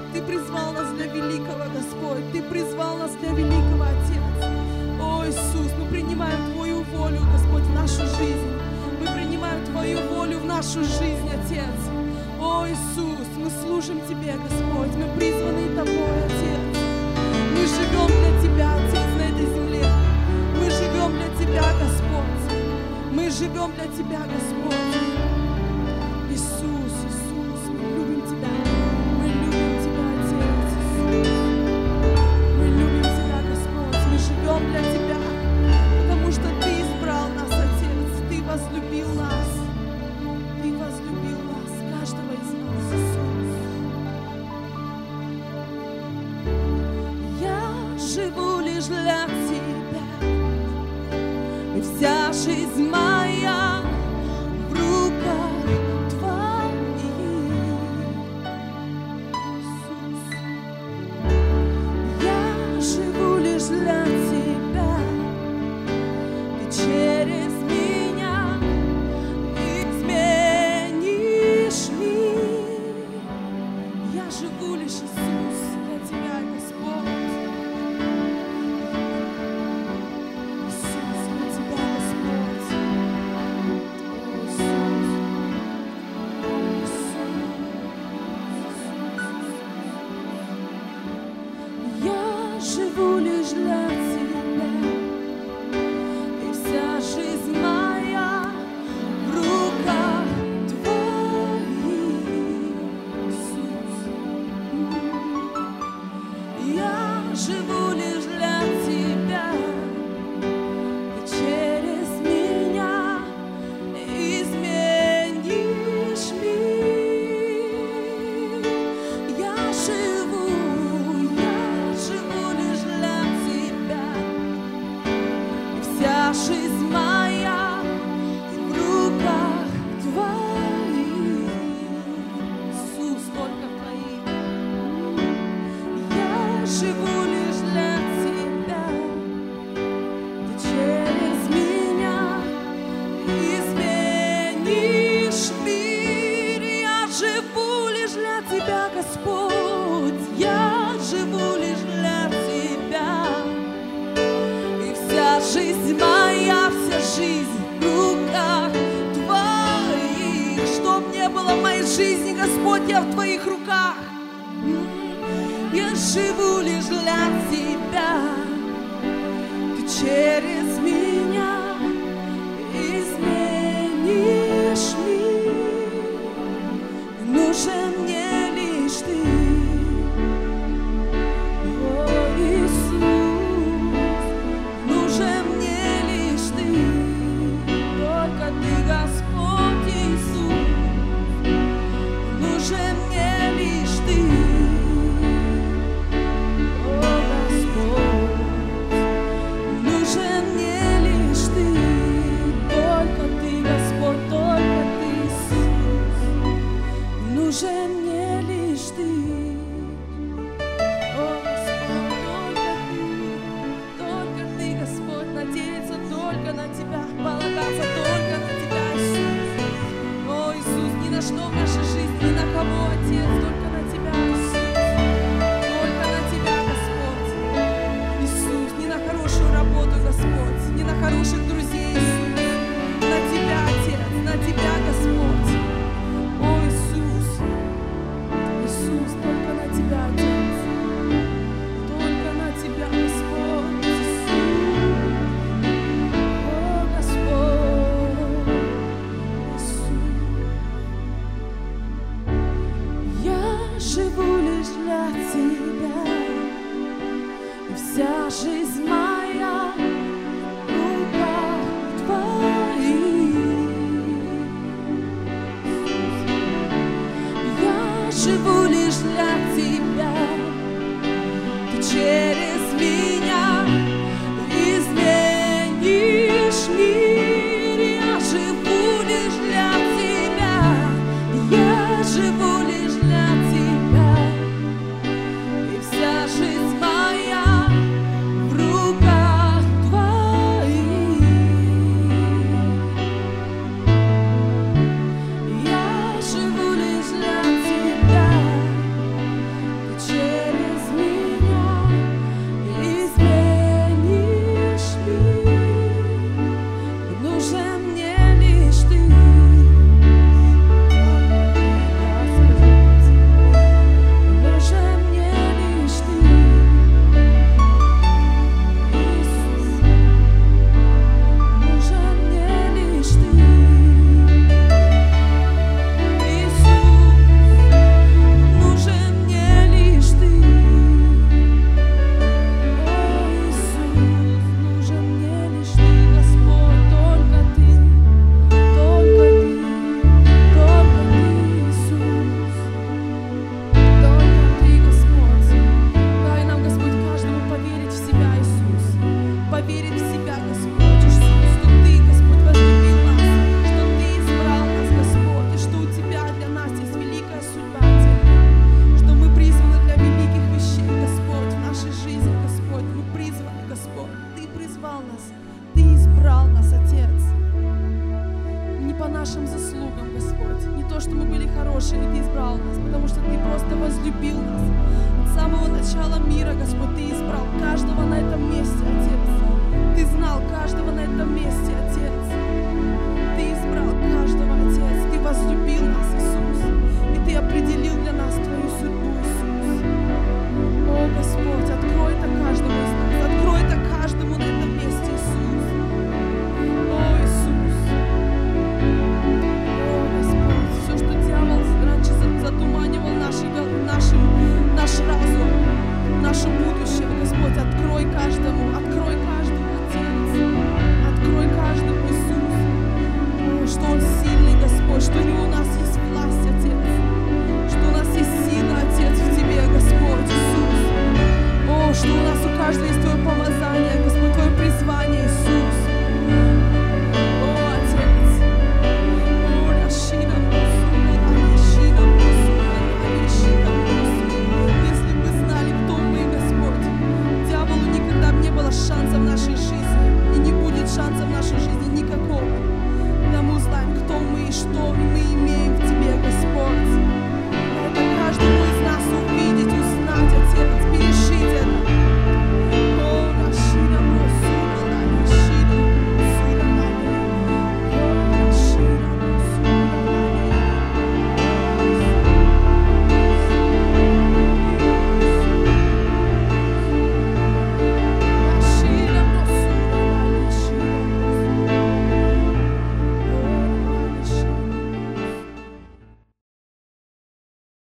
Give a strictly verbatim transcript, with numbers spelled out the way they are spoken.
Ты призвал нас для великого, Господь. Ты призвал нас для великого, Отец. О, Иисус, мы принимаем Твою волю, Господь, в нашу жизнь. Мы принимаем Твою волю в нашу жизнь, Отец. О, Иисус, мы служим Тебе, Господь. Мы призваны Тобой, Отец. Мы живем для Тебя, Отец, на этой земле. Мы живем для Тебя, Господь. Мы живем для Тебя, Господь. Иисус, Иисус, мы любим Тебя. Мы любим Тебя, Отец. Иисус. Мы любим Тебя, Господь. Мы живем для Тебя, потому что Ты избрал нас, Отец. Ты возлюбил нас. Ты возлюбил нас, каждого из нас, Иисус. Я живу лишь для Тебя, и вся жизнь моя в руках Твоих, Иисус. Я живу лишь для Тебя, Ты через меня изменишь мир. Я живу лишь, Иисус, для Тебя, Господь. Иисус, для Тебя, Господь. О, Иисус. Иисус. Я живу лишь для Тебя, и вся жизнь моя в руках Твоих, Иисус. Я живу лишь для Тебя, Ты через меня изменишь мир. Я живу, я живу лишь для Тебя, и вся жизнь моя в руках Твоих, Иисус, только Твоих. Я живу лишь для Тебя, Ты через меня изменишь мир. Я живу лишь для Тебя, Господь. Я живу лишь для Тебя, и вся жизнь моя, вся жизнь в руках Твоих. Что б не было в моей жизни, Господь, я в Твоих руках. Я живу лишь для Тебя, Ты через меня изменишь мир. Нужен мне лишь Ты, о, Иисус. Нужен мне лишь Ты, только Ты, Господь Иисус. Нужен мне лишь Ты, о, Господь. Нужен мне лишь Ты, только Ты, Господь, только Ты, Иисус. Нужен мне лишь Ты, о, Господь, только Ты, только Ты, Господь. Надеяться только на Тебя, полагаться только на Тебя, Иисус. О, Иисус, ни на что в нашей жизни, ни на кого, Отец, только на Тебя, Иисус. Только на Тебя, Господь. Иисус, не на хорошую работу, Господь, не на хороших друзей, Иисус. На Тебя, Отец, на Тебя, Господь. О, Иисус, Иисус, только на Тебя, Отец. Только на Тебя, Господь, Иисус. О, Господь, Иисус. Я живу лишь для Тебя, и вся жизнь моя в руках Твоих. Я живу лишь для Тебя, Ты через меня изменишь мир. Я живу лишь для Тебя, я живу лишь для Тебя, и вся жизнь моя в руках Твоих. Я живу лишь для Тебя, Ты возлюбил нас. С самого начала мира, Господь, Ты избрал каждого на этом месте, Отец. Ты знал каждого на этом месте, Отец. Ты избрал каждого, Отец. Ты возлюбил нас, Иисус. И Ты определил для нас Твою судьбу, Иисус. О, Господь, открой это каждому из нас. Открой это каждому на этом месте, Иисус. О, Иисус. О, Господь, все, что дьявол раньше затуманивал наши, нашим, наш разум, наше будущее, Господь, открой каждому, открой каждому, Отец. Открой каждому, Иисус. О, что Он сильный, Господь, что у нас есть власть, Отец. Что у нас есть сила, Отец, в Тебе, Господь, Иисус. О, что у нас у каждого есть Твое помазание, Господь, Твое призвание, Иисус. О, Отец. О, Рашина, Рашина, Рашина, если бы знали, кто мы, Господь, дьяволу никогда бы не было шанса в нашей жизни, и не будет шанса в нашей жизни никакого. Да мы узнаем, кто мы и что